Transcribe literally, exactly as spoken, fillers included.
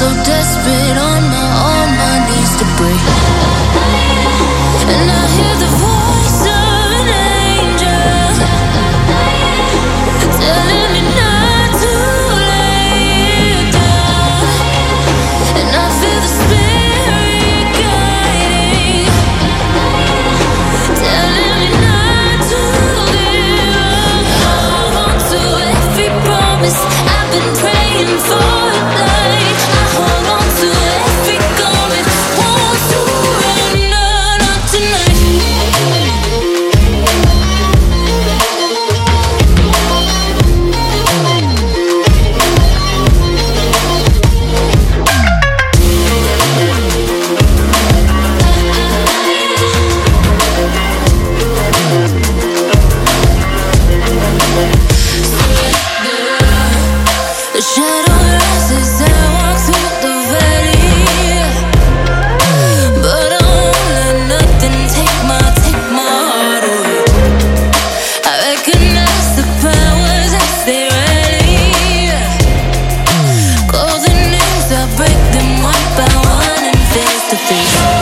so desperate on my, on my knees to break. And I hear the voice of an angel telling me not to lay it down. And I feel the spirit guiding, telling me not to give up. Hold on to every promise I've been praying for at night. I hold on to every garment, won't surrender, not tonight. The shadow rises and I walk through the valley, but I won't let nothing take my, take my heart away. I recognize the powers as they rally. Closing names, I break them one by one and face to face.